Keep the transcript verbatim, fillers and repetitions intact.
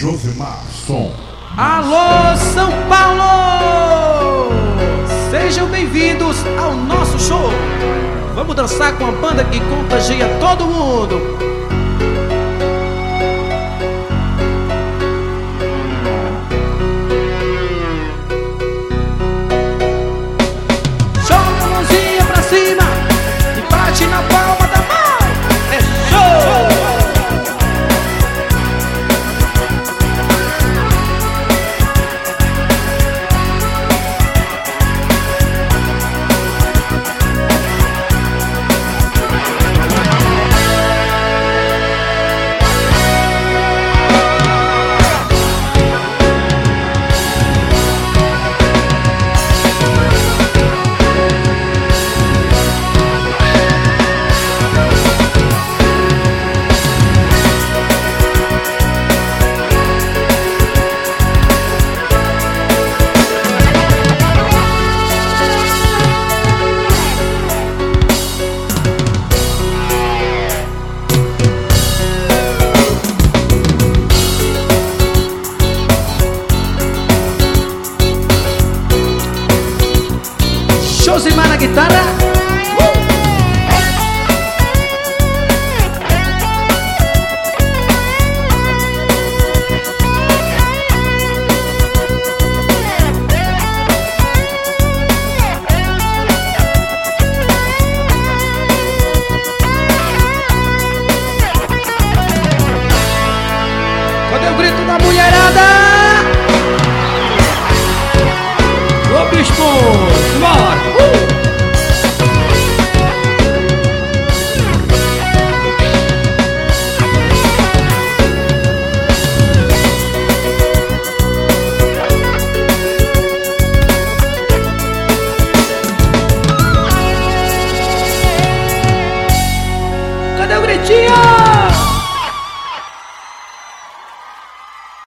Josemar Som. Alô, São Paulo! Sejam bem-vindos ao nosso show. Vamos dançar com a banda que contagia todo mundo. Joga a mãozinha pra cima e bate na palma da mão. É show! Josemar na guitarra. Uh! Cadê o grito da mulherada? Ô bispo, bora! Cadê o gritinho?